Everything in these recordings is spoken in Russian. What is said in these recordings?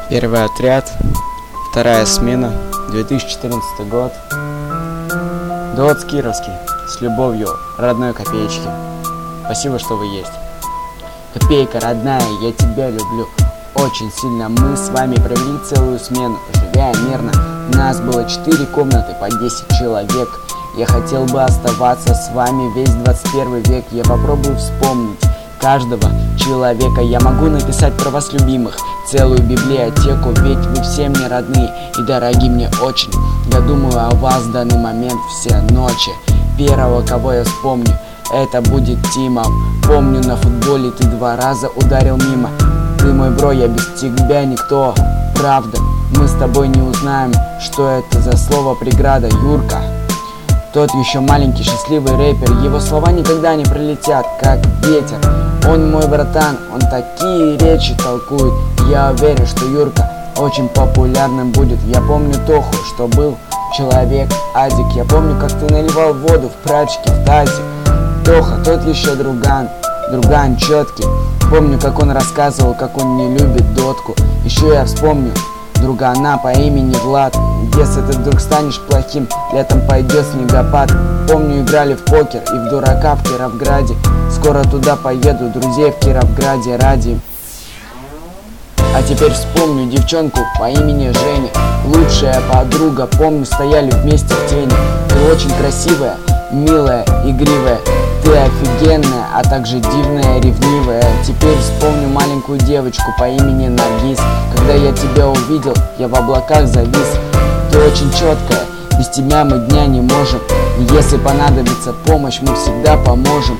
Первый отряд, вторая смена, 2014 год. Дуэт Кировский, с любовью, родной Копеечки. Спасибо, что вы есть. Копейка, родная, я тебя люблю очень сильно. Мы с вами провели целую смену, живя мирно. У нас было 4 комнаты по 10 человек. Я хотел бы оставаться с вами весь 21 век. Я попробую вспомнить каждого человека. Я могу написать про вас, любимых, целую библиотеку, ведь вы все мне родные и дороги мне очень. Я думаю о вас в данный момент все ночи. Первого, кого я вспомню, это будет Тима. Помню, на футболе ты 2 раза ударил мимо. Ты мой бро, я без тебя никто. Правда, мы с тобой не узнаем, что это за слово преграда. Юрка, тот еще маленький счастливый рэпер. Его слова никогда не пролетят, как ветер. Он мой братан, он такие речи толкует. Я уверен, что Юрка очень популярным будет. Я помню Тоху, что был человек Адик. Я помню, как ты наливал воду в прачке, в тазик. Тоха, тот еще друган четкий. Помню, как он рассказывал, как он не любит дотку. Еще я вспомню другана по имени Влад. Если ты вдруг станешь плохим, летом пойдет снегопад. Помню, играли в покер и в дурака в Кировграде. Скоро туда поеду, друзей в Кировграде ради. А теперь вспомню девчонку по имени Женя. Лучшая подруга, помню, стояли вместе в тени. Ты очень красивая, милая, игривая. Ты офигенная, а также дивная, ревнивая. Теперь вспомню маленькую девочку по имени Наргиз. Когда я тебя увидел, я в облаках завис. Ты очень четкая, без тебя мы дня не можем. Если понадобится помощь, мы всегда поможем.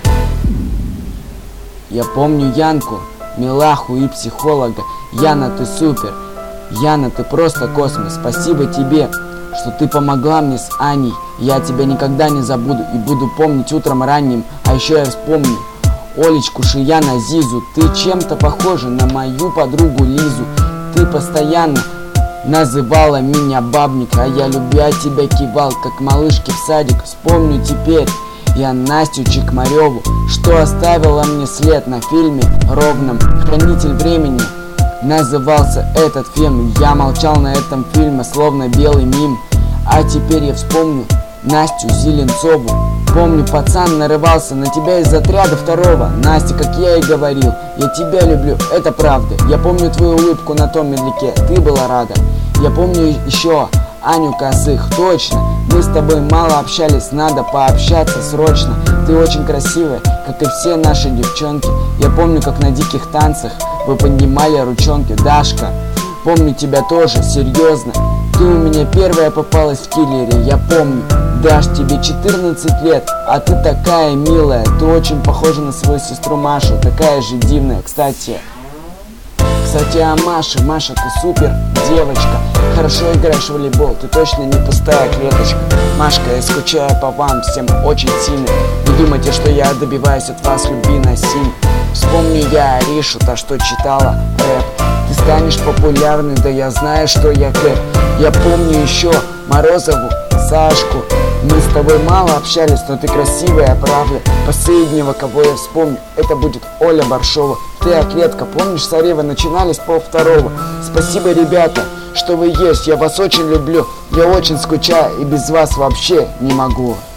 Я помню Янку, милаху и психолога. Яна, ты супер, Яна, ты просто космос. Спасибо тебе, что ты помогла мне с Аней. Я тебя никогда не забуду и буду помнить утром ранним. А еще я вспомню Олечку, Шияна, Зизу. Ты чем-то похожа на мою подругу Лизу. Ты постоянно называла меня бабник, а я, любя тебя, кивал, как малышки в садик. Вспомню теперь я Настю Чекмареву, что оставила мне след на фильме ровном. «Хранитель времени» назывался этот фильм. Я молчал на этом фильме, словно белый мим. А теперь я вспомню Настю Зеленцову. Помню, пацан нарывался на тебя из отряда 2. Настя, как я и говорил, я тебя люблю, это правда. Я помню твою улыбку на том медляке, ты была рада. Я помню еще Аню Косых, точно. Мы с тобой мало общались, надо пообщаться срочно. Ты очень красивая, как и все наши девчонки. Я помню, как на диких танцах вы поднимали ручонки. Дашка, помню тебя тоже, серьезно. Ты у меня первая попалась в киллере, я помню. Даш, тебе 14 лет, а ты такая милая. Ты очень похожа на свою сестру Машу, такая же дивная. Кстати, о Маше. Маша, ты супер девочка. Хорошо играешь в волейбол, ты точно не пустая клеточка. Машка, я скучаю по вам всем очень сильно. Не думайте, что я добиваюсь от вас любви насильно. Вспомню я Аришу, та, что читала рэп. Ты станешь популярной, да я знаю, что я кэп. Я помню еще Морозову, Сашку. Мы с тобой мало общались, но ты красивая, правда. Последнего, кого я вспомню, это будет Оля Баршова. Ты, атлетка, помнишь, с Арева начинали с 1:30. Спасибо, ребята, что вы есть, я вас очень люблю. Я очень скучаю и без вас вообще не могу.